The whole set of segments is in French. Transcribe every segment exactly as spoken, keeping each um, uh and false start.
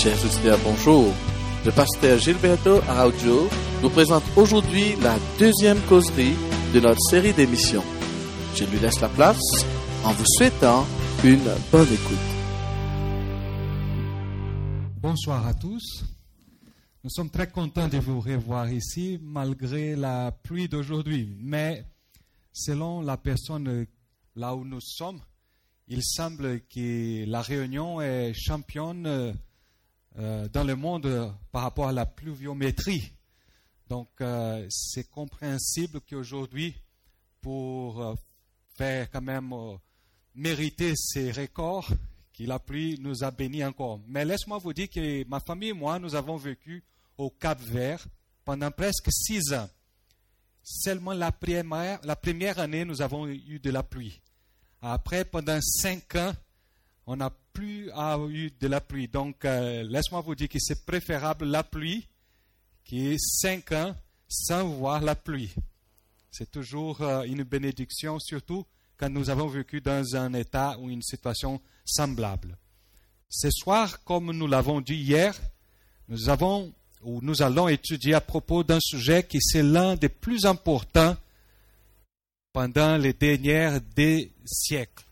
Chers auditeurs, bonjour. Le pasteur Gilberto Araujo nous présente aujourd'hui la deuxième causerie de notre série d'émissions. Je lui laisse la place en vous souhaitant une bonne écoute. Bonsoir à tous. Nous sommes très contents de vous revoir ici malgré la pluie d'aujourd'hui. Mais selon la personne là où nous sommes, il semble que la Réunion est championne euh, dans le monde par rapport à la pluviométrie. Donc, euh, c'est compréhensible qu'aujourd'hui, pour euh, faire quand même euh, mériter ces records, que la pluie nous a bénis encore. Mais laisse-moi vous dire que ma famille et moi, nous avons vécu au Cap-Vert pendant presque six ans. Seulement la première, la première année, nous avons eu de la pluie. Après, pendant cinq ans, on n'a plus eu de la pluie. Donc, euh, laisse-moi vous dire que c'est préférable la pluie que cinq ans sans voir la pluie. C'est toujours euh, une bénédiction, surtout quand nous avons vécu dans un état ou une situation semblable. Ce soir, comme nous l'avons dit hier, nous avons ou nous allons étudier à propos d'un sujet qui c'est l'un des plus importants pendant les derniers des siècles.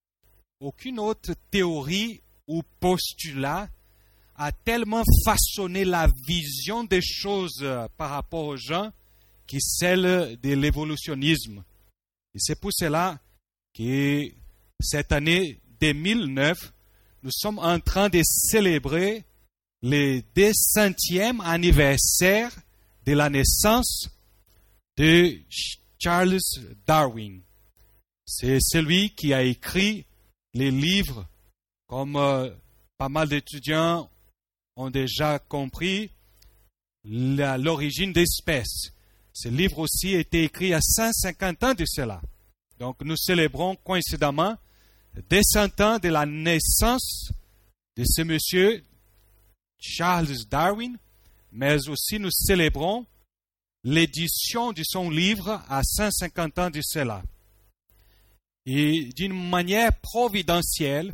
Aucune autre théorie ou postulat a tellement façonné la vision des choses par rapport aux gens que celle de l'évolutionnisme. Et c'est pour cela que cette année deux mille neuf, nous sommes en train de célébrer le deux centième anniversaire de la naissance de Charles Darwin. C'est celui qui a écrit les livres, comme euh, pas mal d'étudiants ont déjà compris, la, l'origine des espèces. Ce livre aussi a été écrit à cent cinquante ans de cela. Donc nous célébrons coïncidemment deux cents ans de la naissance de ce monsieur Charles Darwin, mais aussi nous célébrons l'édition de son livre à cent cinquante ans de cela. Et d'une manière providentielle,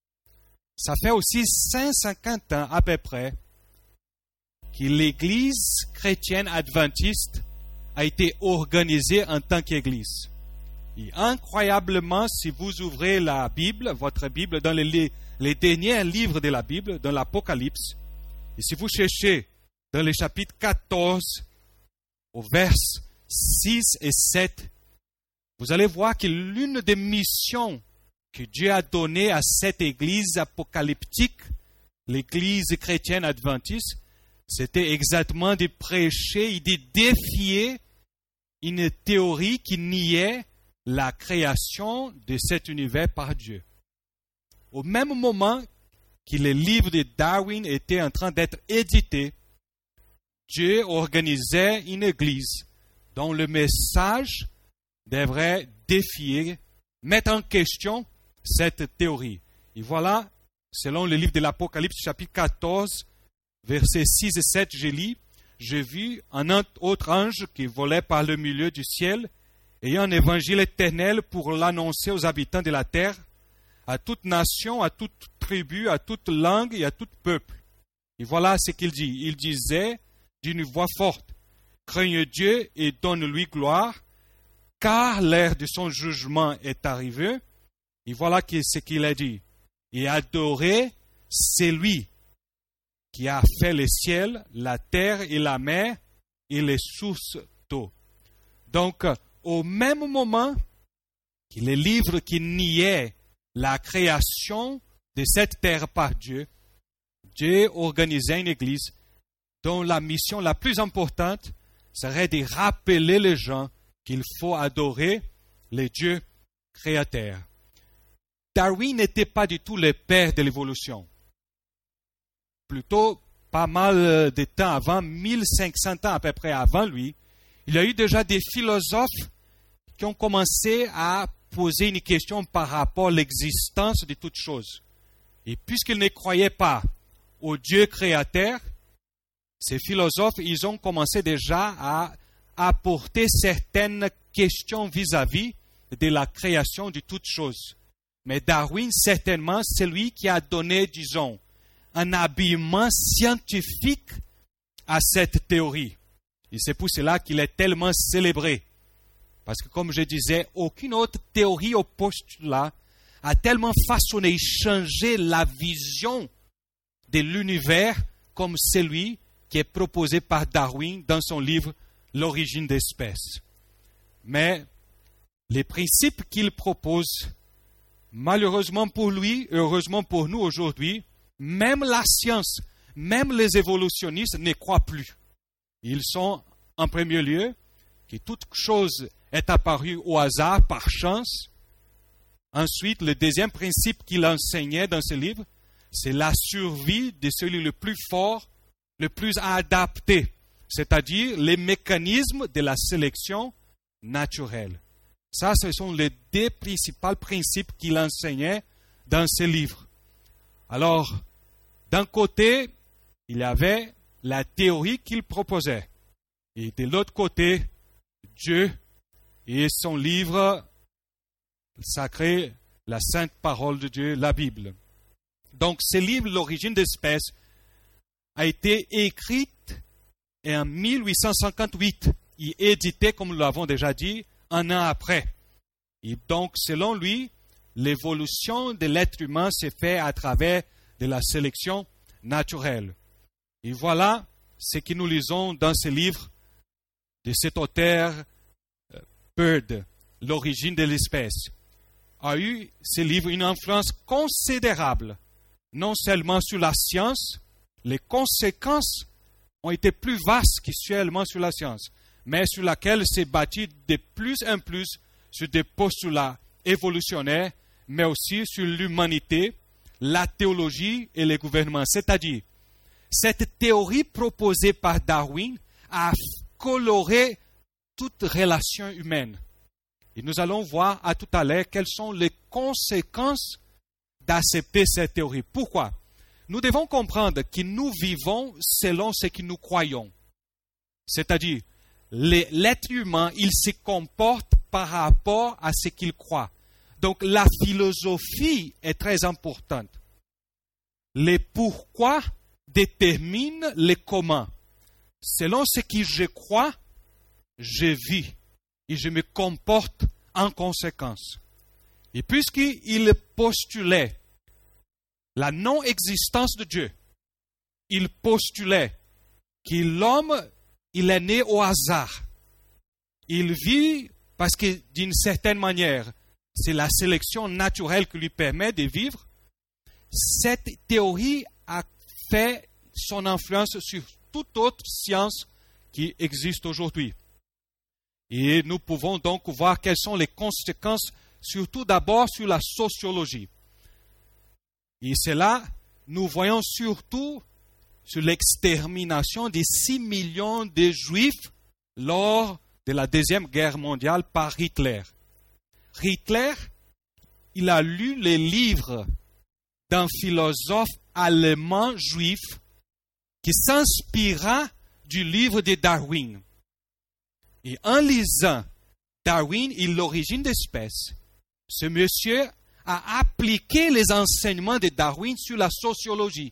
ça fait aussi cent cinquante ans à peu près que l'Église chrétienne adventiste a été organisée en tant qu'Église. Et incroyablement, si vous ouvrez la Bible, votre Bible, dans les, les derniers livres de la Bible, dans l'Apocalypse, et si vous cherchez dans le chapitre quatorze, au vers six et sept, vous allez voir que l'une des missions que Dieu a données à cette église apocalyptique, l'église chrétienne adventiste, c'était exactement de prêcher et de défier une théorie qui niait la création de cet univers par Dieu. Au même moment que le livre de Darwin était en train d'être édité, Dieu organisait une église dont le message devrait défier, mettre en question cette théorie. Et voilà, selon le livre de l'Apocalypse, chapitre quatorze, versets six et sept, je lis, « Je vis un autre ange qui volait par le milieu du ciel, ayant un évangile éternel pour l'annoncer aux habitants de la terre, à toute nation, à toute tribu, à toute langue et à tout peuple. » Et voilà ce qu'il dit. Il disait d'une voix forte, « Craignez Dieu et donne-lui gloire, car l'heure de son jugement est arrivée. » Et voilà ce qu'il a dit. « Et adorez celui qui a fait le ciel, la terre et la mer et les sources d'eau. » Donc, au même moment que les livres qui niaient la création de cette terre par Dieu, Dieu organisait une église dont la mission la plus importante serait de rappeler les gens qu'il faut adorer les dieux créateurs. Darwin n'était pas du tout le père de l'évolution. Plutôt, pas mal de temps avant, mille cinq cents ans à peu près avant lui, il y a eu déjà des philosophes qui ont commencé à poser une question par rapport à l'existence de toutes choses. Et puisqu'ils ne croyaient pas au Dieu créateur, ces philosophes, ils ont commencé déjà à apporter certaines questions vis-à-vis de la création de toutes choses. Mais Darwin, certainement, c'est lui qui a donné, disons, un habillement scientifique à cette théorie. Et c'est pour cela qu'il est tellement célébré. Parce que comme je disais, aucune autre théorie au postulat a tellement façonné, changé la vision de l'univers comme celui qui est proposé par Darwin dans son livre « L'origine des espèces ». Mais les principes qu'il propose, malheureusement pour lui, heureusement pour nous aujourd'hui, même la science, même les évolutionnistes ne croient plus. Ils sont, en premier lieu, que toute chose est apparue au hasard, par chance. Ensuite, le deuxième principe qu'il enseignait dans ce livre, c'est la survie de celui le plus fort, le plus adapté, c'est-à-dire les mécanismes de la sélection naturelle. Ça, ce sont les deux principaux principes qu'il enseignait dans ce livre. Alors, d'un côté, il y avait la théorie qu'il proposait. Et de l'autre côté, Dieu et son livre sacré, la sainte parole de Dieu, la Bible. Donc, ce livre, L'origine des espèces, a été écrit en mille huit cent cinquante-huit et édité, comme nous l'avons déjà dit, un an après. Et donc, selon lui, l'évolution de l'être humain s'est faite à travers de la sélection naturelle. Et voilà ce que nous lisons dans ce livre de cet auteur Bird, L'origine de l'espèce. A eu ce livre une influence considérable, non seulement sur la science, les conséquences ont été plus vastes que seulement sur la science, mais sur laquelle s'est bâti de plus en plus sur des postulats évolutionnaires, mais aussi sur l'humanité, la théologie et le gouvernement. C'est-à-dire, cette théorie proposée par Darwin a coloré toute relation humaine. Et nous allons voir à tout à l'heure quelles sont les conséquences d'accepter cette théorie. Pourquoi? Nous devons comprendre que nous vivons selon ce que nous croyons. C'est-à-dire, l'être humain, il se comporte par rapport à ce qu'il croit. Donc, la philosophie est très importante. Les pourquoi déterminent les comment. Selon ce que je crois, je vis et je me comporte en conséquence. Et puisqu'il postulait la non-existence de Dieu, il postulait que l'homme, il est né au hasard. Il vit parce que d'une certaine manière, c'est la sélection naturelle qui lui permet de vivre. Cette théorie a fait son influence sur toute autre science qui existe aujourd'hui. Et nous pouvons donc voir quelles sont les conséquences, surtout d'abord sur la sociologie. Et cela, nous voyons surtout sur l'extermination des six millions de Juifs lors de la Deuxième Guerre mondiale par Hitler. Hitler, il a lu les livres d'un philosophe allemand juif qui s'inspira du livre de Darwin. Et en lisant Darwin et l'origine des espèces, ce monsieur a appliqué les enseignements de Darwin sur la sociologie.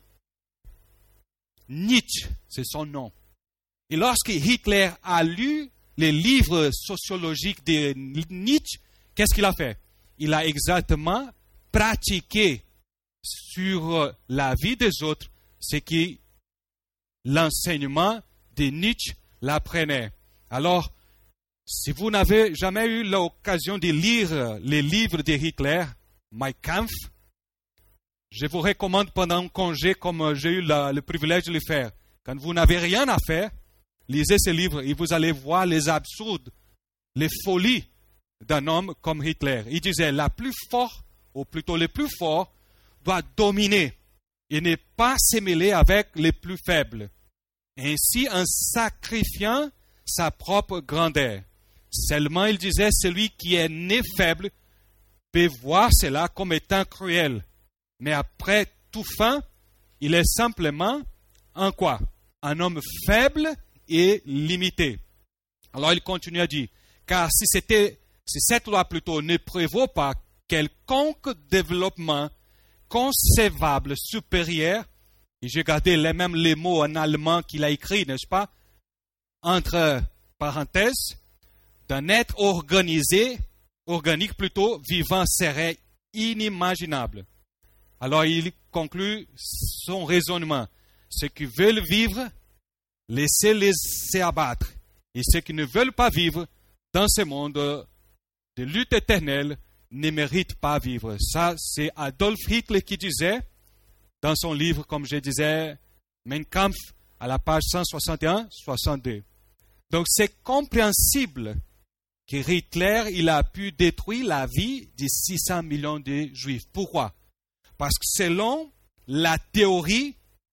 Nietzsche, c'est son nom. Et lorsque Hitler a lu les livres sociologiques de Nietzsche, qu'est-ce qu'il a fait? Il a exactement pratiqué sur la vie des autres ce que l'enseignement de Nietzsche l'apprenait. Alors, si vous n'avez jamais eu l'occasion de lire les livres de Hitler, Mein Kampf, je vous recommande pendant un congé, comme j'ai eu la, le privilège de le faire. Quand vous n'avez rien à faire, lisez ces livres et vous allez voir les absurdes, les folies d'un homme comme Hitler. Il disait, la plus forte, ou plutôt le plus fort, doit dominer et ne pas se mêler avec les plus faibles. Ainsi, en sacrifiant sa propre grandeur. Seulement, il disait, celui qui est né faible peut voir cela comme étant cruel. Mais après tout fin, il est simplement un quoi? Un homme faible et limité. Alors, il continue à dire, car si, c'était, si cette loi plutôt ne prévaut pas quelconque développement concevable supérieur, Et j'ai gardé les mêmes les mots en allemand qu'il a écrit, n'est-ce pas? Entre parenthèses, d'un être organisé, organique plutôt, vivant serait inimaginable. Alors il conclut son raisonnement. Ceux qui veulent vivre, laissez-les s'abattre. Et ceux qui ne veulent pas vivre dans ce monde de lutte éternelle ne méritent pas vivre. Ça, c'est Adolf Hitler qui disait dans son livre, comme je disais, Mein Kampf, à la page cent soixante et un soixante-deux. Donc c'est compréhensible que Hitler il a pu détruire la vie de six cents millions de Juifs. Pourquoi? Parce que selon la théorie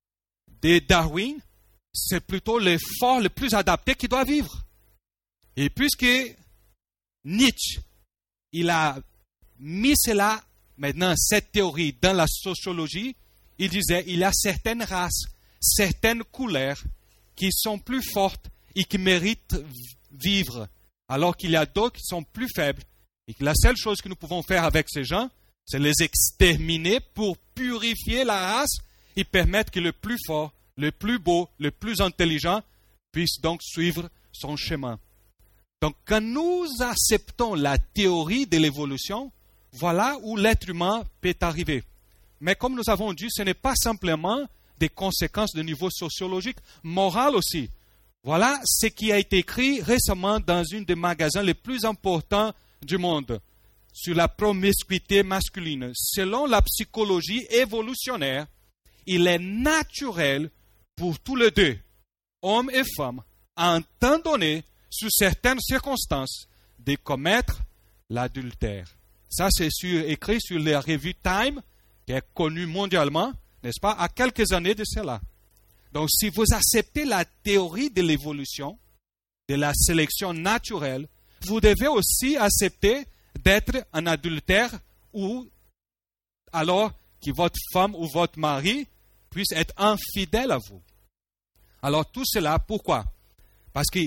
de Darwin, c'est plutôt le fort, le plus adapté qui doit vivre. Et puisque Nietzsche, il a mis cela, maintenant, cette théorie dans la sociologie, il disait il y a certaines races, certaines couleurs qui sont plus fortes et qui méritent vivre, alors qu'il y a d'autres qui sont plus faibles. Et que la seule chose que nous pouvons faire avec ces gens, c'est les exterminer pour purifier la race et permettre que le plus fort, le plus beau, le plus intelligent puisse donc suivre son chemin. Donc, quand nous acceptons la théorie de l'évolution, voilà où l'être humain peut arriver. Mais comme nous avons dit, ce n'est pas simplement des conséquences de niveau sociologique, moral aussi. Voilà ce qui a été écrit récemment dans un des magasins les plus importants du monde sur la promiscuité masculine. Selon la psychologie évolutionnaire, il est naturel pour tous les deux, hommes et femmes, à un temps donné, sous certaines circonstances, de commettre l'adultère. Ça, c'est sur, écrit sur la revue Time, qui est connue mondialement, n'est-ce pas, à quelques années de cela. Donc, si vous acceptez la théorie de l'évolution, de la sélection naturelle, vous devez aussi accepter d'être un adultère ou alors que votre femme ou votre mari puisse être infidèle à vous. Alors, tout cela, pourquoi? Parce que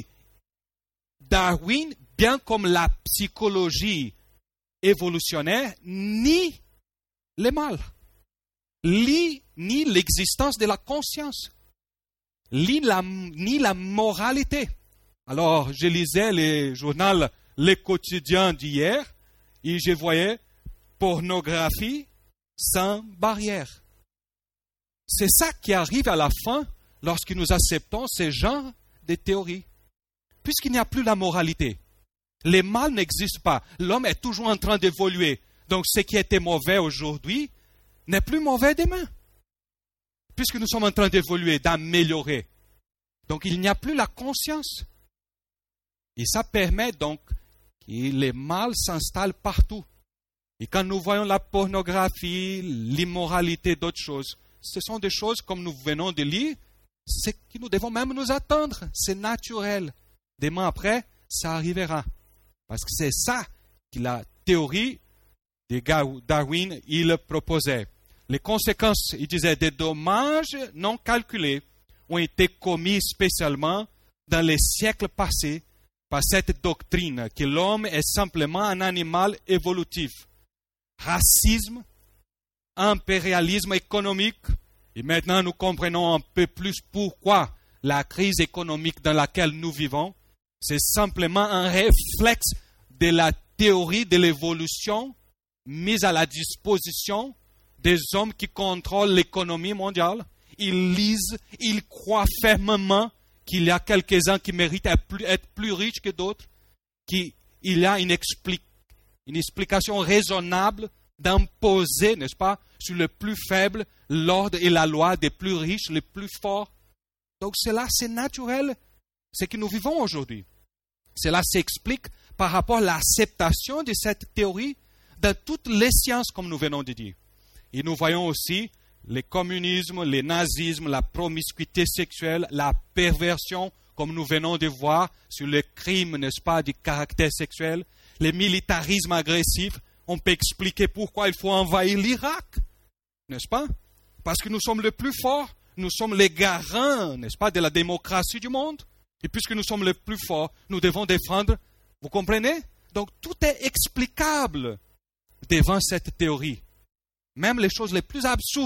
Darwin, bien comme la psychologie évolutionnaire, nie le mal, nie, nie l'existence de la conscience, ni la, ni la moralité. Alors, je lisais le journal Le Quotidien d'hier et je voyais pornographie sans barrière. C'est ça qui arrive à la fin lorsque nous acceptons ce genre de théories. Puisqu'il n'y a plus la moralité, le mal n'existe pas. L'homme est toujours en train d'évoluer. Donc, ce qui était mauvais aujourd'hui n'est plus mauvais demain. Puisque nous sommes en train d'évoluer, d'améliorer. Donc, il n'y a plus la conscience. Et ça permet donc que le mal s'installe partout. Et quand nous voyons la pornographie, l'immoralité, d'autres choses, ce sont des choses, comme nous venons de lire, c'est que nous devons même nous attendre. C'est naturel. Demain après, ça arrivera. Parce que c'est ça que la théorie de Darwin, il proposait. Les conséquences, il disait, des dommages non calculés ont été commis spécialement dans les siècles passés par cette doctrine que l'homme est simplement un animal évolutif. Racisme, impérialisme économique, et maintenant nous comprenons un peu plus pourquoi la crise économique dans laquelle nous vivons, c'est simplement un réflexe de la théorie de l'évolution mise à la disposition des hommes qui contrôlent l'économie mondiale. Ils lisent, ils croient fermement qu'il y a quelques-uns qui méritent d'être plus, être plus riches que d'autres, qu'il y a une, expli- une explication raisonnable d'imposer, n'est-ce pas, sur les plus faibles, l'ordre et la loi des plus riches, les plus forts. Donc cela, c'est naturel, ce que nous vivons aujourd'hui. Cela s'explique par rapport à l'acceptation de cette théorie dans toutes les sciences, comme nous venons de dire. Et nous voyons aussi le communisme, le nazisme, la promiscuité sexuelle, la perversion, comme nous venons de voir sur le crime, n'est-ce pas, du caractère sexuel, le militarisme agressif. On peut expliquer pourquoi il faut envahir l'Irak, n'est-ce pas? Parce que nous sommes les plus forts, nous sommes les garants, n'est-ce pas, de la démocratie du monde. Et puisque nous sommes les plus forts, nous devons défendre, vous comprenez? Donc tout est explicable devant cette théorie. Même les choses les plus absurdes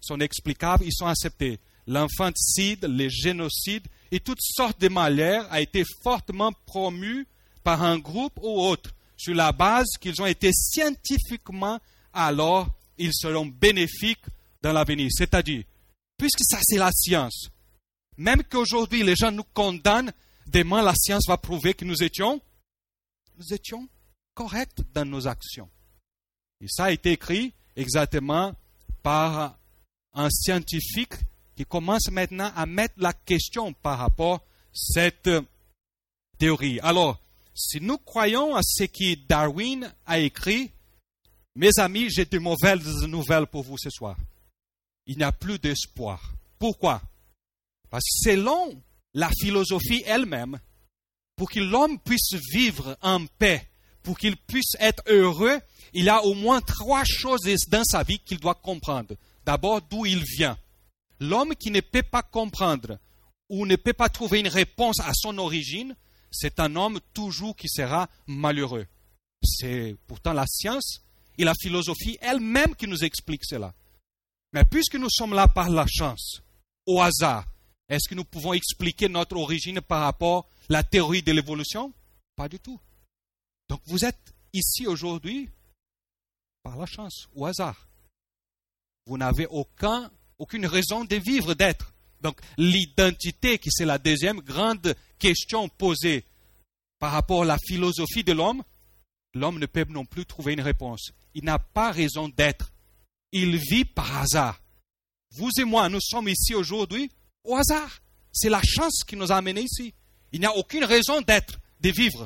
sont explicables, ils sont acceptés. L'infanticide, les génocides et toutes sortes de malheurs a été fortement promu par un groupe ou autre sur la base qu'ils ont été scientifiquement, alors ils seront bénéfiques dans l'avenir. C'est-à-dire, puisque ça c'est la science, même qu'aujourd'hui les gens nous condamnent, demain la science va prouver que nous étions, nous étions corrects dans nos actions. Et ça a été écrit exactement par un scientifique qui commence maintenant à mettre la question par rapport à cette théorie. Alors, si nous croyons à ce que Darwin a écrit, mes amis, j'ai de mauvaises nouvelles pour vous ce soir. Il n'y a plus d'espoir. Pourquoi? Parce que selon la philosophie elle-même, pour que l'homme puisse vivre en paix, pour qu'il puisse être heureux, il y a au moins trois choses dans sa vie qu'il doit comprendre. D'abord, d'où il vient. L'homme qui ne peut pas comprendre ou ne peut pas trouver une réponse à son origine, c'est un homme toujours qui sera malheureux. C'est pourtant la science et la philosophie elle-même qui nous expliquent cela. Mais puisque nous sommes là par la chance, au hasard, est-ce que nous pouvons expliquer notre origine par rapport à la théorie de l'évolution? Pas du tout. Donc vous êtes ici aujourd'hui par la chance, au hasard. Vous n'avez aucun, aucune raison de vivre, d'être. Donc l'identité, qui c'est la deuxième grande question posée par rapport à la philosophie de l'homme, l'homme ne peut non plus trouver une réponse. Il n'a pas raison d'être. Il vit par hasard. Vous et moi, nous sommes ici aujourd'hui au hasard. C'est la chance qui nous a amenés ici. Il n'y a aucune raison d'être, de vivre.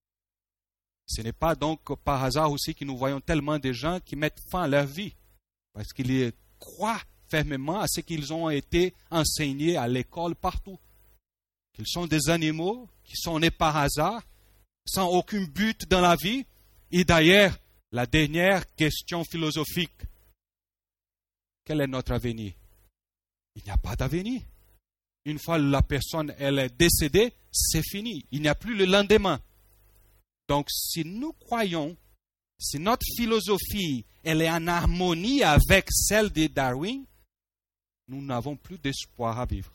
Ce n'est pas donc par hasard aussi que nous voyons tellement de gens qui mettent fin à leur vie. Parce qu'ils croient fermement à ce qu'ils ont été enseignés à l'école partout. Qu'ils sont des animaux, qui sont nés par hasard, sans aucun but dans la vie. Et d'ailleurs, la dernière question philosophique, quel est notre avenir? Il n'y a pas d'avenir. Une fois la personne elle est décédée, c'est fini. Il n'y a plus le lendemain. Donc, si nous croyons, si notre philosophie elle est en harmonie avec celle de Darwin, nous n'avons plus d'espoir à vivre.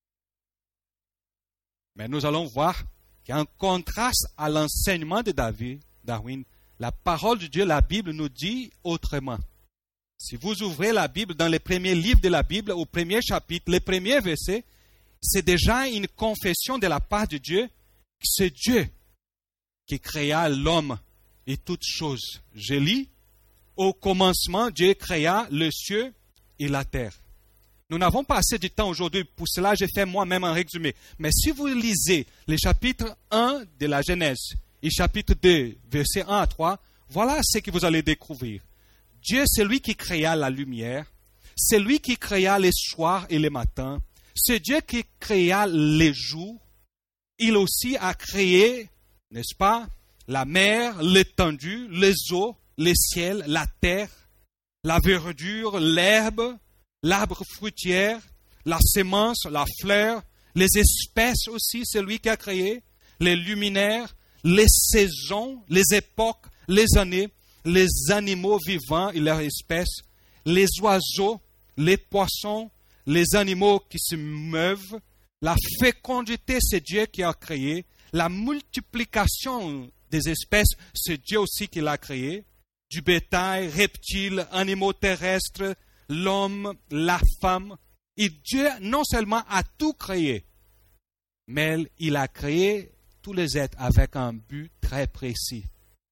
Mais nous allons voir qu'il y a un contraste à l'enseignement de David, Darwin. La parole de Dieu, la Bible, nous dit autrement. Si vous ouvrez la Bible dans les premiers livres de la Bible, au premier chapitre, les premiers versets, c'est déjà une confession de la part de Dieu que c'est Dieu qui créa l'homme et toutes choses. Je lis, au commencement, Dieu créa le ciel et la terre. Nous n'avons pas assez de temps aujourd'hui, pour cela j'ai fait moi-même un résumé. Mais si vous lisez les chapitres un de la Genèse et chapitre deux, versets un à trois, voilà ce que vous allez découvrir. Dieu, c'est lui qui créa la lumière, c'est lui qui créa les soirs et les matins, c'est Dieu qui créa les jours. Il aussi a créé, n'est-ce pas, la mer, l'étendue, les eaux, les ciels, la terre, la verdure, l'herbe, l'arbre fruitier, la semence, la fleur, les espèces aussi, c'est lui qui a créé, les luminaires, les saisons, les époques, les années, les animaux vivants et leurs espèces, les oiseaux, les poissons, les animaux qui se meuvent, la fécondité, c'est Dieu qui a créé, la multiplication des espèces, c'est Dieu aussi qui l'a créé, du bétail, reptiles, animaux terrestres, l'homme, la femme. Et Dieu non seulement a tout créé, mais il a créé tous les êtres avec un but très précis.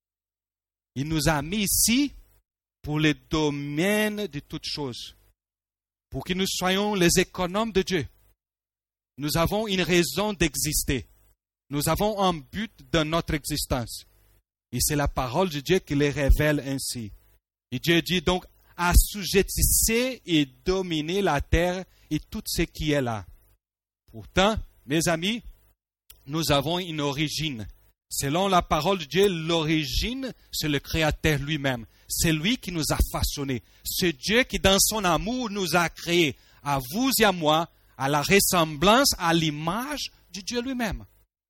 Il nous a mis ici pour le domaine de toutes choses, pour que nous soyons les économes de Dieu. Nous avons une raison d'exister. Nous avons un but dans notre existence. Et c'est la parole de Dieu qui les révèle ainsi. Et Dieu dit donc, assujettissez et dominez la terre et tout ce qui est là. Pourtant, mes amis, nous avons une origine. Selon la parole de Dieu, l'origine, c'est le Créateur lui-même. C'est lui qui nous a façonnés. C'est Dieu qui, dans son amour, nous a créés, à vous et à moi, à la ressemblance, à l'image de Dieu lui-même.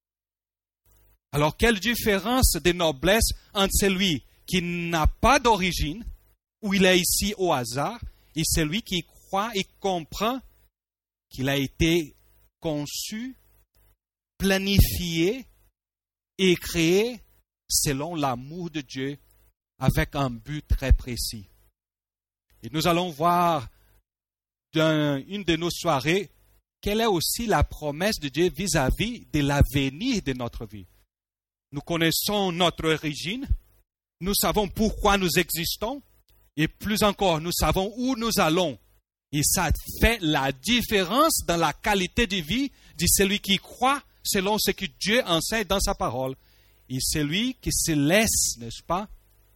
Alors, quelle différence de noblesse entre celui qui n'a pas d'origine, où il est ici au hasard, et celui qui croit et comprend qu'il a été conçu, planifié et créé selon l'amour de Dieu avec un but très précis. Et nous allons voir dans une de nos soirées quelle est aussi la promesse de Dieu vis-à-vis de l'avenir de notre vie. Nous connaissons notre origine, nous savons pourquoi nous existons, et plus encore, nous savons où nous allons. Et ça fait la différence dans la qualité de vie de celui qui croit selon ce que Dieu enseigne dans sa parole, et celui qui se laisse, n'est-ce pas,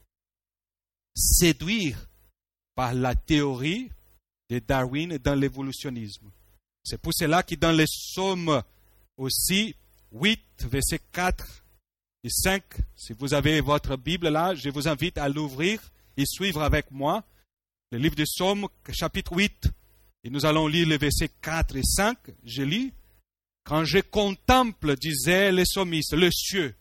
séduire par la théorie de Darwin dans l'évolutionnisme. C'est pour cela que dans les psaumes aussi, huit, versets quatre et cinq, si vous avez votre Bible là, je vous invite à l'ouvrir et suivre avec moi. Le livre de Psaumes, chapitre huit, et nous allons lire les versets quatre et cinq. Je lis. Quand je contemple, disait le psalmiste, le ciel,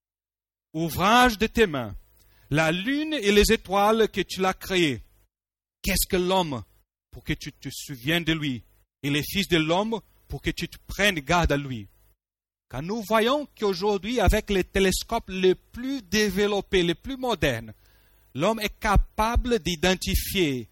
ouvrage de tes mains, la lune et les étoiles que tu l'as créées. Qu'est-ce que l'homme pour que tu te souviennes de lui, et les fils de l'homme pour que tu te prennes garde à lui? Quand nous voyons qu'aujourd'hui, avec les télescopes les plus développés, les plus modernes, l'homme est capable d'identifier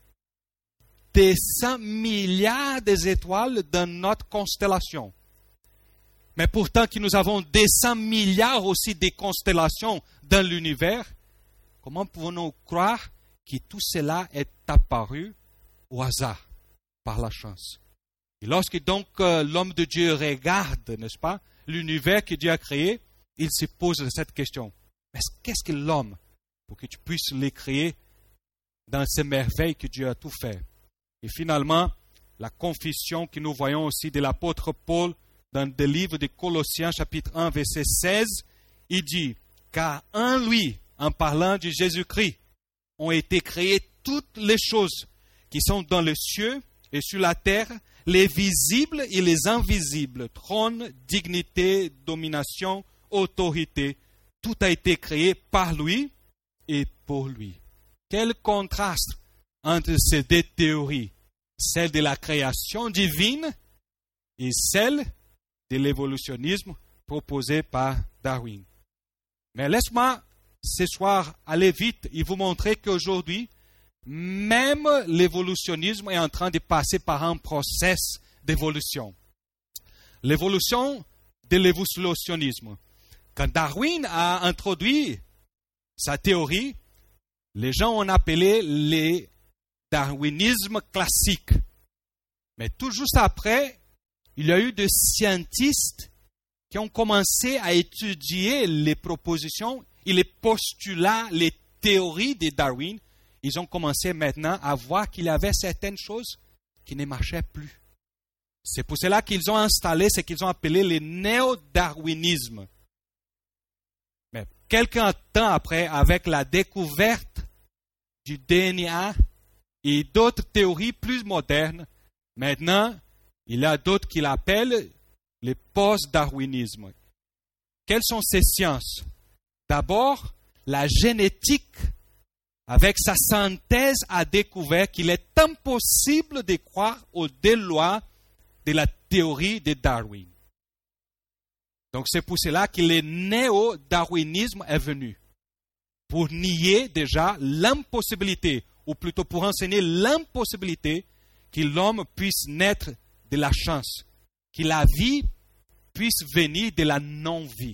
des cent milliards d'étoiles dans notre constellation. Mais pourtant que nous avons des cent milliards aussi de constellations dans l'univers, comment pouvons-nous croire que tout cela est apparu au hasard, par la chance? Et lorsque donc euh, l'homme de Dieu regarde, n'est-ce pas, l'univers que Dieu a créé, il se pose cette question. Mais qu'est-ce que l'homme pour que tu puisses les créer dans ces merveilles que Dieu a tout fait? Et finalement, la confession que nous voyons aussi de l'apôtre Paul dans le livre de Colossiens, chapitre un, verset seize, il dit, « Car en lui, en parlant de Jésus-Christ, ont été créées toutes les choses qui sont dans les cieux et sur la terre, les visibles et les invisibles, trône, dignité, domination, autorité. Tout a été créé par lui et pour lui. » Quel contraste entre ces deux théories, celle de la création divine et celle de l'évolutionnisme proposé par Darwin. Mais laisse-moi ce soir aller vite et vous montrer qu'aujourd'hui, même l'évolutionnisme est en train de passer par un processus d'évolution. L'évolution de l'évolutionnisme. Quand Darwin a introduit sa théorie, les gens ont appelé le darwinisme classique. Mais tout juste après, il y a eu des scientifiques qui ont commencé à étudier les propositions et les postulats, les théories de Darwin. Ils ont commencé maintenant à voir qu'il y avait certaines choses qui ne marchaient plus. C'est pour cela qu'ils ont installé ce qu'ils ont appelé le néo-darwinisme. Mais quelques temps après, avec la découverte du D N A et d'autres théories plus modernes, maintenant, il y a d'autres qui l'appellent le post-darwinisme. Quelles sont ces sciences? D'abord, la génétique, avec sa synthèse, a découvert qu'il est impossible de croire aux deux lois de la théorie de Darwin. Donc c'est pour cela que le néo-darwinisme est venu, pour nier déjà l'impossibilité, ou plutôt pour enseigner l'impossibilité que l'homme puisse naître de la chance, que la vie puisse venir de la non-vie.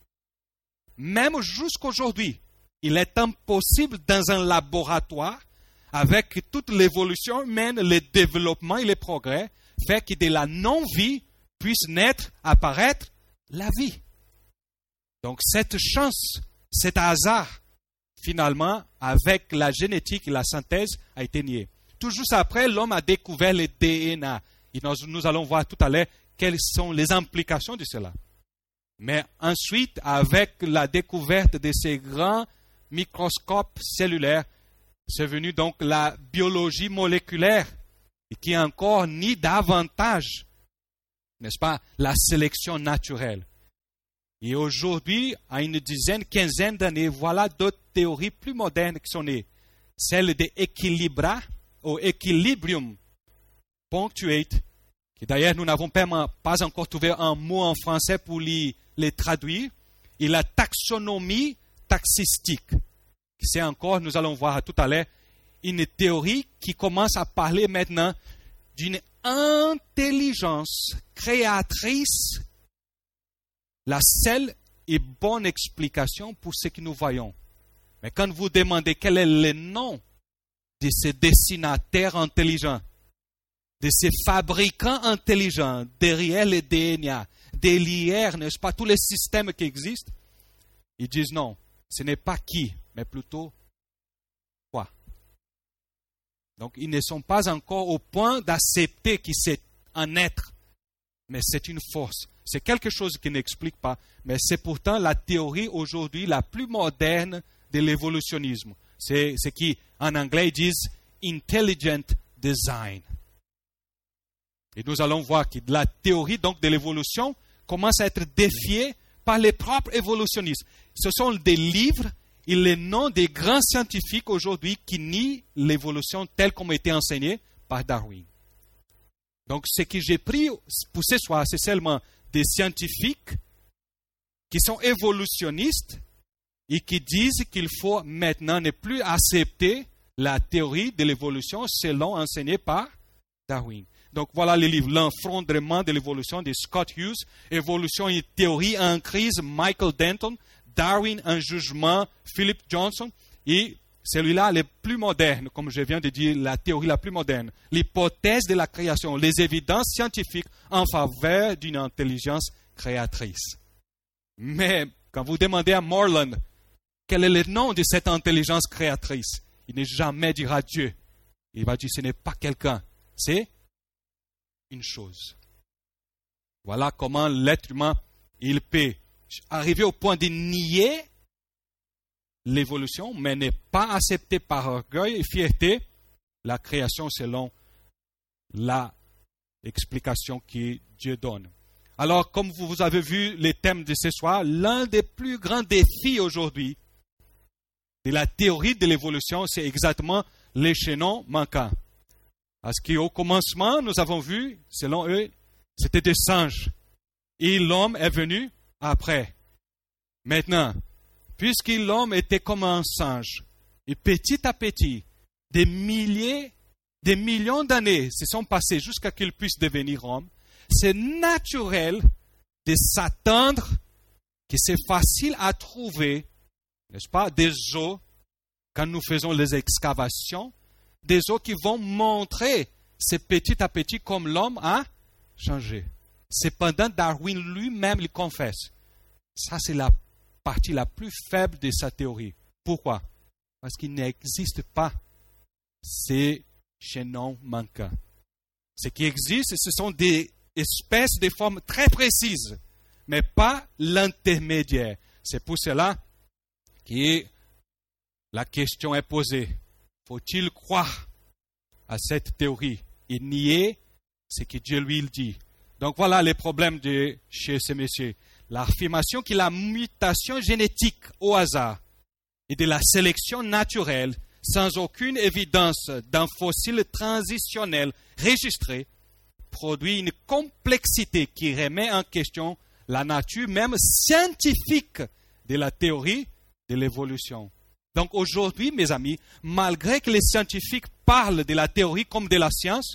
Même jusqu'aujourd'hui, il est impossible dans un laboratoire, avec toute l'évolution humaine, le développement et le progrès, fait que de la non-vie puisse naître, apparaître la vie. Donc cette chance, cet hasard, finalement, avec la génétique et la synthèse, a été nié. Tout juste après, l'homme a découvert le D N A. Et nous, nous allons voir tout à l'heure quelles sont les implications de cela. Mais ensuite, avec la découverte de ces grands microscopes cellulaires, c'est venu donc la biologie moléculaire, qui encore nie davantage, n'est-ce pas, la sélection naturelle. Et aujourd'hui, à une dizaine, quinzaine d'années, voilà d'autres théories plus modernes qui sont nées. Celle de Equilibra, ou Equilibrium, punctuate, que d'ailleurs nous n'avons pas, pas encore trouvé un mot en français pour les, les traduire, et la taxonomie taxistique. C'est encore, nous allons voir tout à l'heure, une théorie qui commence à parler maintenant d'une intelligence créatrice, la seule et bonne explication pour ce que nous voyons. Mais quand vous demandez quel est le nom de ces dessinateurs intelligents, de ces fabricants intelligents derrière le D N A, des l'I R, n'est-ce pas, tous les systèmes qui existent, ils disent non, ce n'est pas qui, mais plutôt quoi. Donc, ils ne sont pas encore au point d'accepter que c'est un être, mais c'est une force. C'est quelque chose qui n'explique pas, mais c'est pourtant la théorie aujourd'hui la plus moderne de l'évolutionnisme. C'est ce qui, en anglais, ils disent « intelligent design ». Et nous allons voir que la théorie donc, de l'évolution commence à être défiée par les propres évolutionnistes. Ce sont des livres et les noms des grands scientifiques aujourd'hui qui nient l'évolution telle qu'elle a été enseignée par Darwin. Donc, ce que j'ai pris pour ce soir, c'est seulement des scientifiques qui sont évolutionnistes et qui disent qu'il faut maintenant ne plus accepter la théorie de l'évolution selon enseignée par Darwin. Donc, voilà les livres. L'effondrement de l'évolution de Scott Hughes, Évolution et théorie en crise, Michael Denton, Darwin, un jugement, Philip Johnson, et celui-là, le plus moderne, comme je viens de dire, la théorie la plus moderne, l'hypothèse de la création, les évidences scientifiques en faveur d'une intelligence créatrice. Mais quand vous demandez à Moreland quel est le nom de cette intelligence créatrice, il ne jamais dira Dieu. Il va dire ce n'est pas quelqu'un, c'est une chose. Voilà comment l'être humain, il peut arriver au point de nier l'évolution, mais n'est pas accepté par orgueil et fierté la création selon la explication que Dieu donne. Alors, comme vous avez vu les thèmes de ce soir, l'un des plus grands défis aujourd'hui de la théorie de l'évolution, c'est exactement l'échelon manquant. Parce qu'au commencement, nous avons vu, selon eux, c'était des singes. Et l'homme est venu après. Maintenant, puisque l'homme était comme un singe, et petit à petit, des milliers, des millions d'années se sont passées jusqu'à qu'il puisse devenir homme, c'est naturel de s'attendre que c'est facile à trouver, n'est-ce pas, des os, quand nous faisons les excavations, des os qui vont montrer, c'est petit à petit comme l'homme a changé. Cependant, Darwin lui-même le confesse. Ça, c'est la partie la plus faible de sa théorie. Pourquoi? Parce qu'il n'existe pas ces chaînons manquants. Ce qui existe, ce sont des espèces de formes très précises, mais pas l'intermédiaire. C'est pour cela que la question est posée. Faut-il croire à cette théorie et nier ce que Dieu lui dit? Donc voilà les problèmes de chez ces messieurs. L'affirmation que la mutation génétique au hasard et de la sélection naturelle, sans aucune évidence d'un fossile transitionnel registré, produit une complexité qui remet en question la nature même scientifique de la théorie de l'évolution. Donc aujourd'hui, mes amis, malgré que les scientifiques parlent de la théorie comme de la science,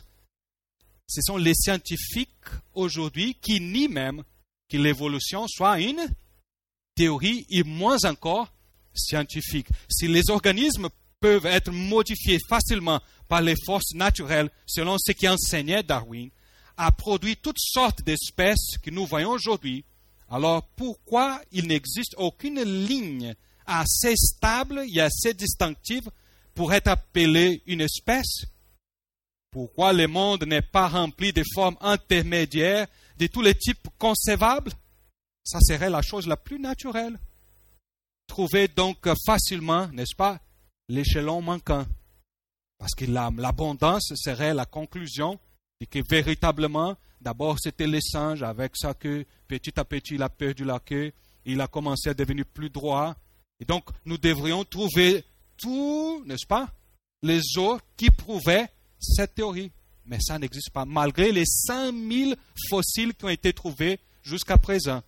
ce sont les scientifiques aujourd'hui qui nient même que l'évolution soit une théorie et moins encore scientifique. Si les organismes peuvent être modifiés facilement par les forces naturelles, selon ce qu'enseignait Darwin, a produit toutes sortes d'espèces que nous voyons aujourd'hui, alors pourquoi il n'existe aucune ligne assez stable et assez distinctive pour être appelée une espèce? Pourquoi le monde n'est pas rempli de formes intermédiaires de tous les types concevables? Ça serait la chose la plus naturelle. Trouver donc facilement, n'est-ce pas, l'échelon manquant. Parce que la, l'abondance serait la conclusion de que véritablement, d'abord c'était le singe avec sa queue, petit à petit il a perdu la queue, il a commencé à devenir plus droit. Et donc nous devrions trouver tout, n'est-ce pas, les os qui prouvaient cette théorie. mais ça n'existe pas, malgré les cinq mille fossiles qui ont été trouvés jusqu'à présent.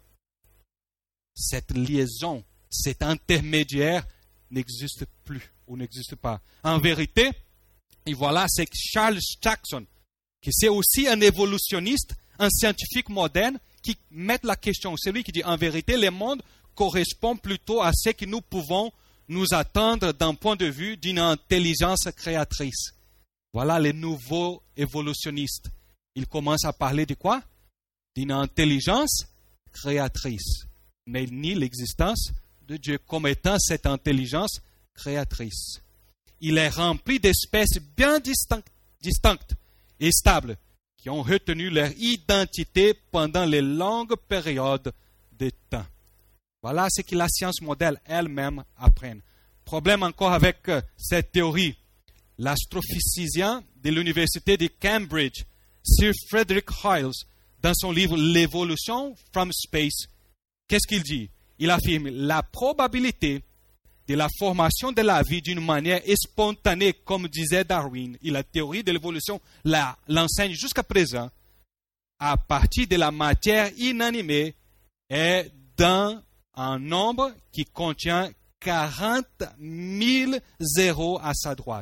Cette liaison, cet intermédiaire n'existe plus ou n'existe pas. En vérité, et voilà, c'est Charles Jackson, qui c'est aussi un évolutionniste, un scientifique moderne, qui met la question. C'est lui qui dit, en vérité, le monde correspond plutôt à ce que nous pouvons nous attendre d'un point de vue d'une intelligence créatrice. Voilà les nouveaux évolutionnistes. Ils commencent à parler de quoi? D'une intelligence créatrice. Mais ils nient l'existence de Dieu comme étant cette intelligence créatrice. Il est rempli d'espèces bien distinctes, distinctes et stables qui ont retenu leur identité pendant les longues périodes de temps. Voilà ce que la science moderne elle-même apprend. Problème encore avec euh, cette théorie. L'astrophysicien de l'université de Cambridge, Sir Frederick Hyles, dans son livre L'évolution from Space, qu'est-ce qu'il dit? Il affirme la probabilité de la formation de la vie d'une manière spontanée, comme disait Darwin, et la théorie de l'évolution la, l'enseigne jusqu'à présent, à partir de la matière inanimée, est dans un nombre qui contient quarante mille zéros à sa droite.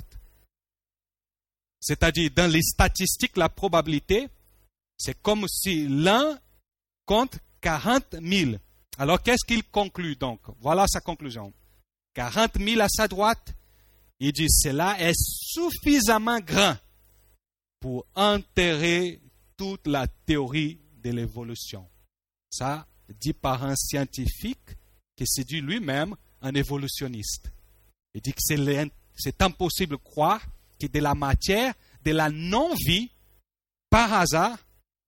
C'est-à-dire, dans les statistiques, la probabilité, c'est comme si l'un compte quarante mille. Alors, qu'est-ce qu'il conclut donc? Voilà sa conclusion. quarante mille à sa droite, il dit cela est suffisamment grand pour enterrer toute la théorie de l'évolution. Ça, dit par un scientifique qui s'est dit lui-même un évolutionniste. Il dit que c'est, c'est impossible de croire que de la matière, de la non-vie, par hasard,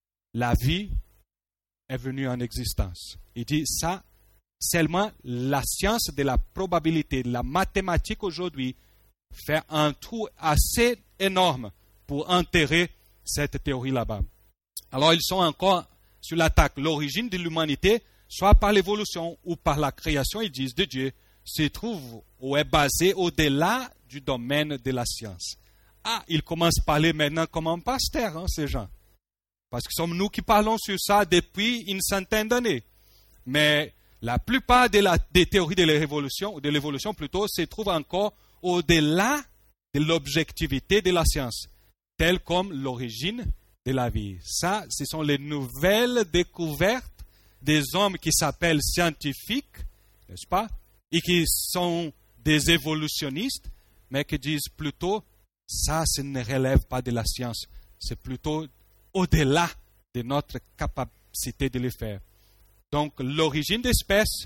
la vie est venue en existence. Il dit ça, seulement la science de la probabilité, de la mathématique aujourd'hui, fait un trou assez énorme pour enterrer cette théorie là-bas. Alors ils sont encore sur l'attaque. L'origine de l'humanité, soit par l'évolution ou par la création, ils disent, de Dieu, se trouve ou est basée au-delà du domaine de la science. Ah, ils commencent à parler maintenant comme un pasteur, hein, ces gens. Parce que sommes nous qui parlons sur ça depuis une centaine d'années. Mais la plupart de la, des théories de l'évolution, de l'évolution plutôt, se trouvent encore au-delà de l'objectivité de la science, telle comme l'origine de la vie. Ça, ce sont les nouvelles découvertes des hommes qui s'appellent scientifiques, n'est-ce pas, et qui sont des évolutionnistes, mais qui disent plutôt, ça, ça ne relève pas de la science, c'est plutôt au-delà de notre capacité de le faire. Donc, l'origine des espèces,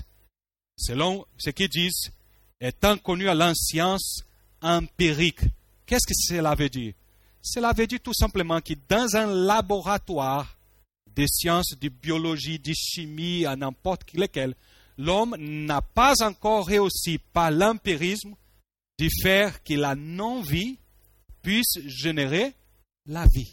selon ce qu'ils disent, est inconnue à la science empirique. Qu'est-ce que cela veut dire? Cela veut dire tout simplement que dans un laboratoire de sciences, de biologie, de chimie, à n'importe lequel, l'homme n'a pas encore réussi par l'empirisme de faire que la non-vie puisse générer la vie.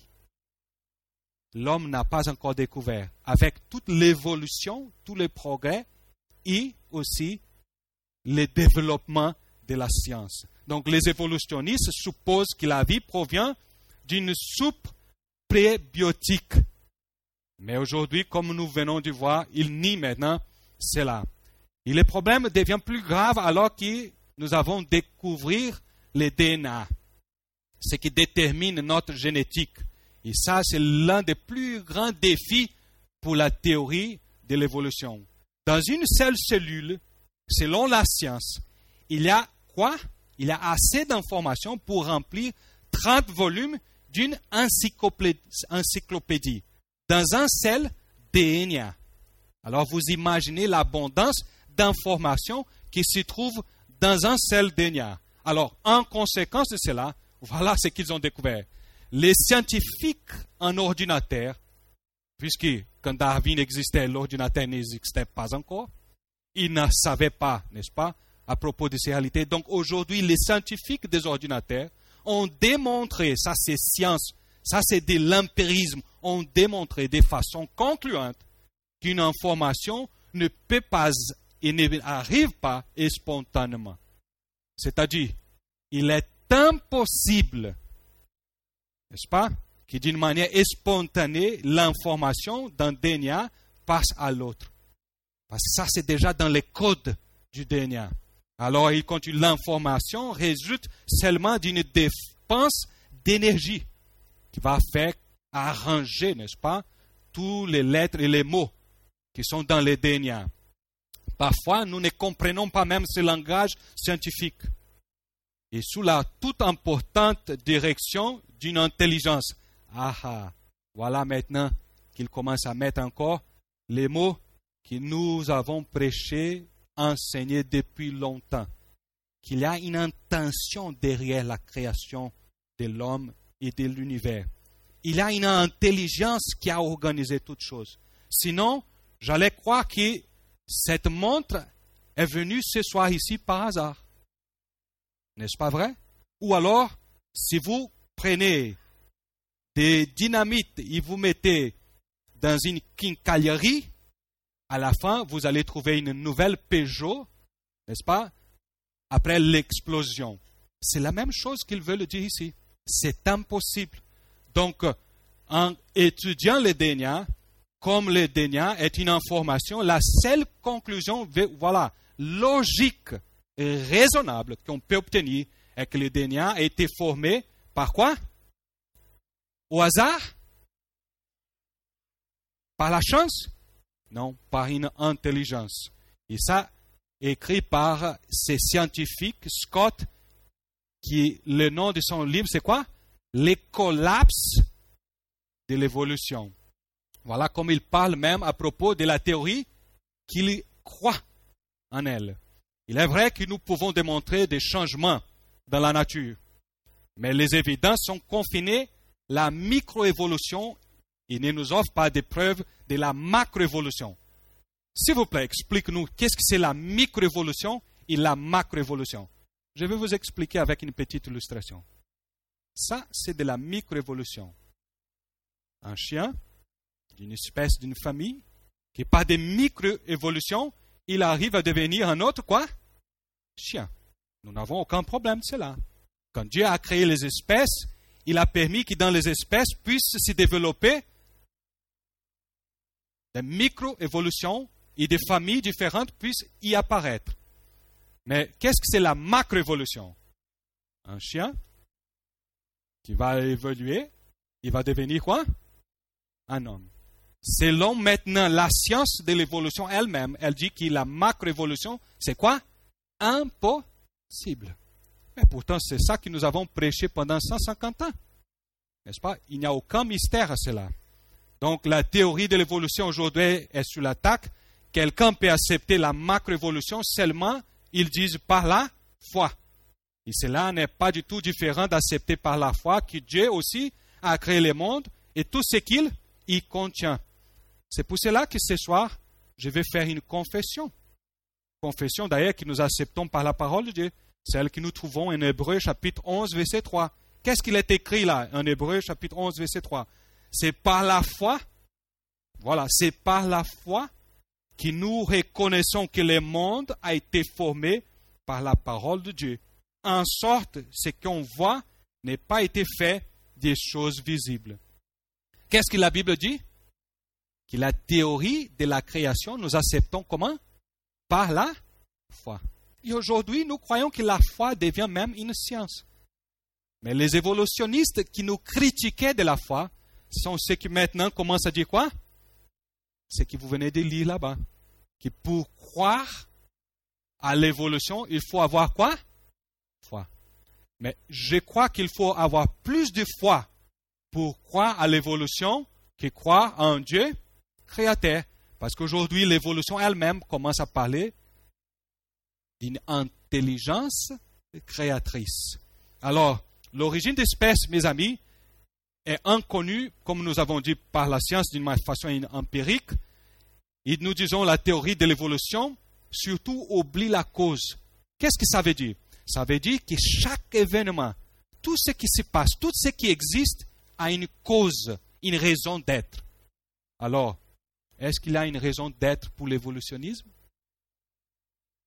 L'homme n'a pas encore découvert, avec toute l'évolution, tous les progrès et aussi le développement de la science. Donc les évolutionnistes supposent que la vie provient d'une soupe prébiotique. Mais aujourd'hui, comme nous venons de voir, ils nient maintenant cela. Et le problème devient plus grave alors que nous avons découvert le D N A, ce qui détermine notre génétique. Et ça, c'est l'un des plus grands défis pour la théorie de l'évolution. Dans une seule cellule, selon la science, il y a quoi? Il y a assez d'informations pour remplir trente volumes d'une encyclopédie dans un seul D N A. Alors, vous imaginez l'abondance d'informations qui se trouvent dans un seul D N A. Alors, en conséquence de cela, voilà ce qu'ils ont découvert. Les scientifiques en ordinateur, puisque quand Darwin existait, l'ordinateur n'existait pas encore, ils ne savaient pas, n'est-ce pas, à propos de ces réalités. Donc aujourd'hui, les scientifiques des ordinateurs ont démontré, ça c'est science, ça c'est de l'empirisme, ont démontré de façon concluante qu'une information ne peut pas et n'arrive pas spontanément. C'est-à-dire, il est impossible, n'est-ce pas, que d'une manière spontanée, l'information d'un D N A passe à l'autre. Parce que ça, c'est déjà dans les codes du D N A. Alors, il continue, l'information résulte seulement d'une dépense d'énergie qui va faire arranger, n'est-ce pas, tous les lettres et les mots qui sont dans les D N A. Parfois, nous ne comprenons pas même ce langage scientifique. Et sous la toute importante direction d'une intelligence. Ah ah, voilà maintenant qu'il commence à mettre encore les mots que nous avons prêchés, enseignés depuis longtemps. Qu'il y a une intention derrière la création de l'homme et de l'univers. Il y a une intelligence qui a organisé toutes choses. Sinon, j'allais croire que cette montre est venue ce soir ici par hasard. N'est-ce pas vrai? Ou alors, si vous prenez des dynamites et vous mettez dans une quincaillerie, à la fin, vous allez trouver une nouvelle Peugeot, n'est-ce pas, après l'explosion. C'est la même chose qu'ils veulent dire ici. C'est impossible. Donc, en étudiant le D N A, comme le D N A est une information, la seule conclusion, voilà, logique et raisonnable qu'on peut obtenir est que le D N A a été formé par quoi? Au hasard? Par la chance? Non, par une intelligence. Et ça, écrit par ces scientifiques, Scott, qui le nom de son livre, c'est quoi? Les collapses de l'évolution. Voilà comme il parle même à propos de la théorie qu'il croit en elle. Il est vrai que nous pouvons démontrer des changements dans la nature, mais les évidences sont confinées à la microévolution et ne nous offrent pas des preuves de la macroévolution. S'il vous plaît, explique-nous qu'est-ce que c'est la microévolution et la macroévolution. Je vais vous expliquer avec une petite illustration. Ça, c'est de la microévolution. Un chien d'une espèce, d'une famille, qui par des microévolutions, il arrive à devenir un autre quoi? Chien. Nous n'avons aucun problème de cela. Quand Dieu a créé les espèces, il a permis que dans les espèces puissent se développer des microévolutions et des familles différentes puissent y apparaître. Mais qu'est-ce que c'est la macroévolution? Un chien qui va évoluer, il va devenir quoi? Un homme. Selon maintenant la science de l'évolution elle-même, elle dit que la macroévolution, c'est quoi? Impossible. Mais pourtant, c'est ça que nous avons prêché pendant cent cinquante ans. N'est-ce pas? Il n'y a aucun mystère à cela. Donc, la théorie de l'évolution aujourd'hui est sur l'attaque. Quelqu'un peut accepter la macroévolution seulement, ils disent, par la foi. Et cela n'est pas du tout différent d'accepter par la foi que Dieu aussi a créé le monde et tout ce qu'il y contient. C'est pour cela que ce soir, je vais faire une confession. Confession d'ailleurs que nous acceptons par la parole de Dieu. Celle que nous trouvons en Hébreux chapitre onze, verset trois. Qu'est-ce qu'il est écrit là en Hébreux chapitre onze, verset trois? C'est par la foi, voilà, c'est par la foi que nous reconnaissons que le monde a été formé par la parole de Dieu. En sorte, ce qu'on voit n'a pas été fait des choses visibles. Qu'est-ce que la Bible dit? Que la théorie de la création, nous acceptons comment? Par la foi. Et aujourd'hui, nous croyons que la foi devient même une science. Mais les évolutionnistes qui nous critiquaient de la foi sont ceux qui maintenant commencent à dire quoi? Ce que vous venez de lire là-bas. Que pour croire à l'évolution, il faut avoir quoi? Foi. Mais je crois qu'il faut avoir plus de foi pour croire à l'évolution que croire à un Dieu créateur. Parce qu'aujourd'hui, l'évolution elle-même commence à parler d'une intelligence créatrice. Alors, l'origine d'espèces, mes amis, est inconnue, comme nous avons dit, par la science d'une façon empirique. Et nous disons la théorie de l'évolution, surtout oublie la cause. Qu'est-ce que ça veut dire? Ça veut dire que chaque événement, tout ce qui se passe, tout ce qui existe, a une cause, une raison d'être. Alors, est-ce qu'il y a une raison d'être pour l'évolutionnisme?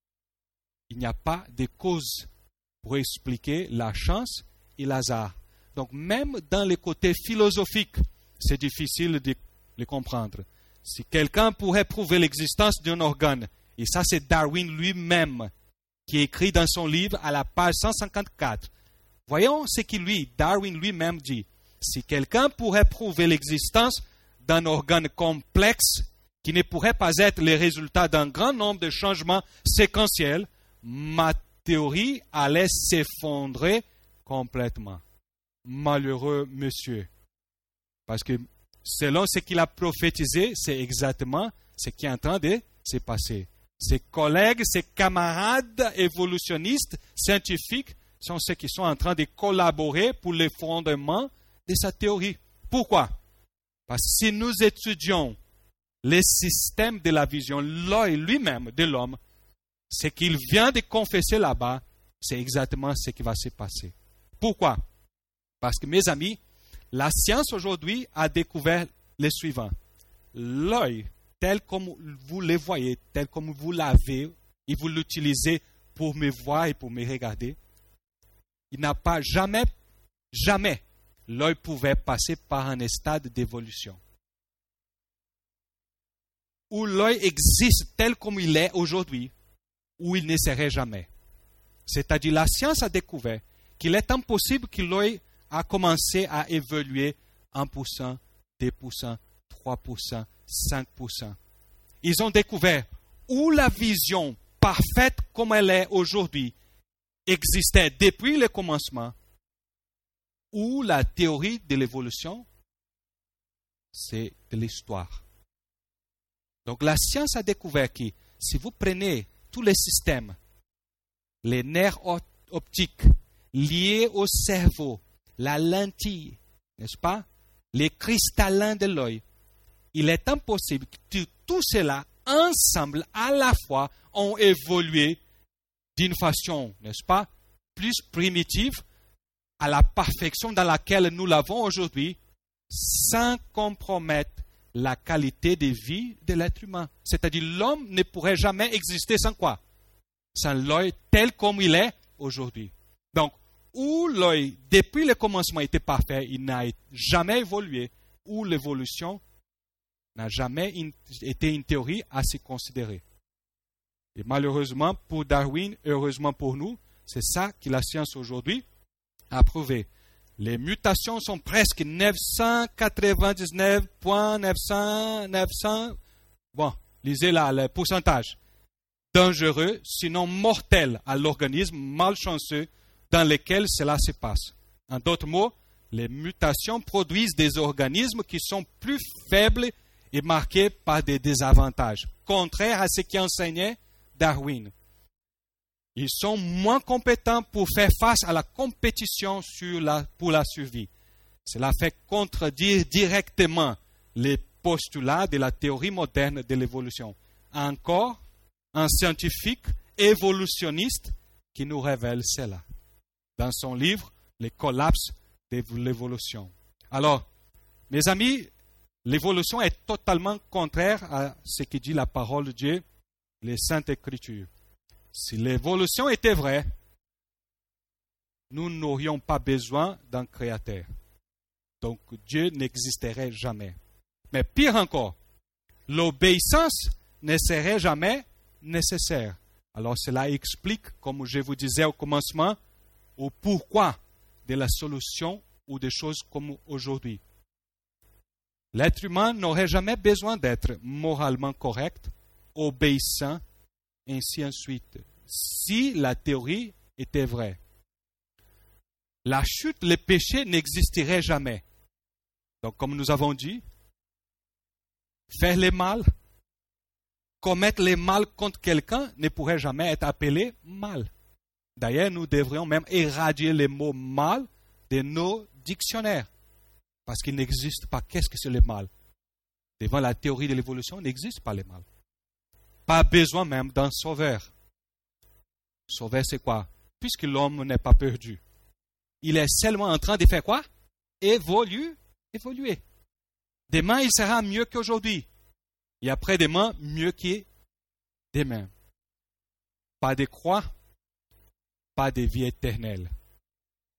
Il n'y a pas de cause pour expliquer la chance et l'hasard. Donc même dans les côtés philosophiques, c'est difficile de les comprendre. Si quelqu'un pourrait prouver l'existence d'un organe, et ça c'est Darwin lui-même qui écrit dans son livre à la page cent cinquante-quatre. Voyons ce qu'il lui, Darwin lui-même dit. Si quelqu'un pourrait prouver l'existence d'un organe complexe qui ne pourrait pas être le résultat d'un grand nombre de changements séquentiels, ma théorie allait s'effondrer complètement. Malheureux monsieur. Parce que selon ce qu'il a prophétisé, c'est exactement ce qui est en train de se passer. Ses collègues, ses camarades évolutionnistes, scientifiques, sont ceux qui sont en train de collaborer pour les fondements de sa théorie. Pourquoi? Parce que si nous étudions le système de la vision, l'œil lui-même de l'homme, ce qu'il vient de confesser là-bas, c'est exactement ce qui va se passer. Pourquoi? Parce que, mes amis, la science aujourd'hui a découvert le suivant. L'œil, tel comme vous le voyez, tel comme vous l'avez, et vous l'utilisez pour me voir et pour me regarder, il n'a pas jamais, jamais, l'œil pouvait passer par un stade d'évolution. Où l'œil existe tel comme il est aujourd'hui, où il ne serait jamais. C'est-à-dire, la science a découvert qu'il est impossible que l'œil a commencé à évoluer un pour cent, deux pour cent, trois pour cent, cinq pour cent. Ils ont découvert où la vision parfaite comme elle est aujourd'hui existait depuis le commencement, où la théorie de l'évolution, c'est de l'histoire. Donc la science a découvert que si vous prenez tous les systèmes, les nerfs optiques liés au cerveau, la lentille, n'est-ce pas, les cristallins de l'œil, il est impossible que tout cela, ensemble, à la fois, ont évolué d'une façon, n'est-ce pas, plus primitive à la perfection dans laquelle nous l'avons aujourd'hui, sans compromettre la qualité de vie de l'être humain. C'est-à-dire, l'homme ne pourrait jamais exister sans quoi? Sans l'œil tel comme il est aujourd'hui. Donc, où l'œil, depuis le commencement, était parfait, il n'a jamais évolué, où l'évolution n'a jamais été une théorie à se considérer. Et malheureusement pour Darwin, heureusement pour nous, c'est ça que la science aujourd'hui a prouvé. Les mutations sont presque neuf cent quatre-vingt-dix-neuf virgule neuf cents, neuf cents, bon, lisez là le pourcentage, dangereux, sinon mortel à l'organisme malchanceux dans lequel cela se passe. En d'autres mots, les mutations produisent des organismes qui sont plus faibles et marqués par des désavantages, contraires à ce qui enseignait Darwin. Ils sont moins compétents pour faire face à la compétition sur la, pour la survie. Cela fait contredire directement les postulats de la théorie moderne de l'évolution. Encore un scientifique évolutionniste qui nous révèle cela dans son livre « Les collapses de l'évolution ». Alors, mes amis, l'évolution est totalement contraire à ce que dit la parole de Dieu, les Saintes Écritures. Si l'évolution était vraie, nous n'aurions pas besoin d'un créateur. Donc Dieu n'existerait jamais. Mais pire encore, l'obéissance ne serait jamais nécessaire. Alors cela explique, comme je vous disais au commencement, au pourquoi de la solution ou des choses comme aujourd'hui. L'être humain n'aurait jamais besoin d'être moralement correct, obéissant, ainsi de suite, si la théorie était vraie. La chute, le péché n'existerait jamais. Donc, comme nous avons dit, faire le mal, commettre le mal contre quelqu'un ne pourrait jamais être appelé mal. D'ailleurs, nous devrions même éradier le mot mal de nos dictionnaires. Parce qu'il n'existe pas. Qu'est-ce que c'est le mal? Devant la théorie de l'évolution, il n'existe pas le mal. Pas besoin même d'un sauveur. Sauveur, c'est quoi? Puisque l'homme n'est pas perdu. Il est seulement en train de faire quoi? Évoluer. Évoluer. Demain, il sera mieux qu'aujourd'hui. Et après-demain, mieux que demain. Pas de croix, pas de vie éternelle.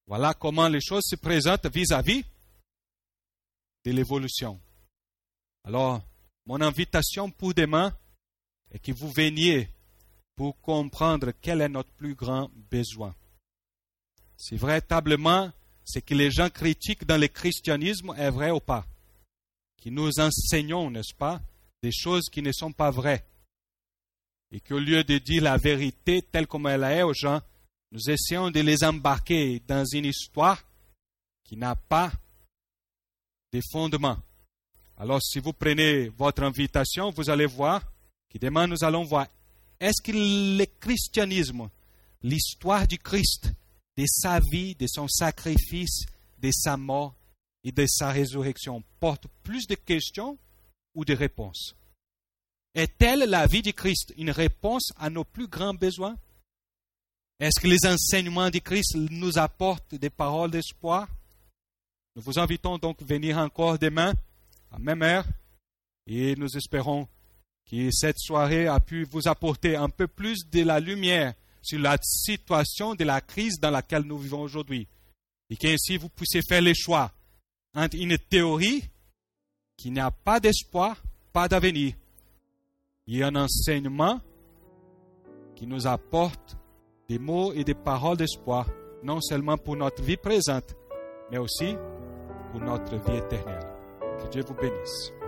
Voilà comment les choses se présentent vis-à-vis de l'évolution. Alors, mon invitation pour demain est que vous veniez pour comprendre quel est notre plus grand besoin. Si véritablement ce que les gens critiquent dans le christianisme est vrai ou pas. Que nous enseignons, n'est-ce pas, des choses qui ne sont pas vraies. Et qu'au lieu de dire la vérité telle comme elle est aux gens, nous essayons de les embarquer dans une histoire qui n'a pas de fondement. Alors, si vous prenez votre invitation, vous allez voir que demain nous allons voir, est-ce que le christianisme, l'histoire du Christ, de sa vie, de son sacrifice, de sa mort et de sa résurrection, porte plus de questions ou de réponses? Est-elle la vie du Christ une réponse à nos plus grands besoins? Est-ce que les enseignements du Christ nous apportent des paroles d'espoir? Nous vous invitons donc à venir encore demain, à même heure, et nous espérons que cette soirée a pu vous apporter un peu plus de la lumière sur la situation de la crise dans laquelle nous vivons aujourd'hui. Et qu'ainsi vous puissiez faire le choix entre une théorie qui n'a pas d'espoir, pas d'avenir, et un enseignement qui nous apporte des mots et des paroles d'espoir, non seulement pour notre vie présente, mais aussi pour notre vie éternelle. Que Dieu vous bénisse.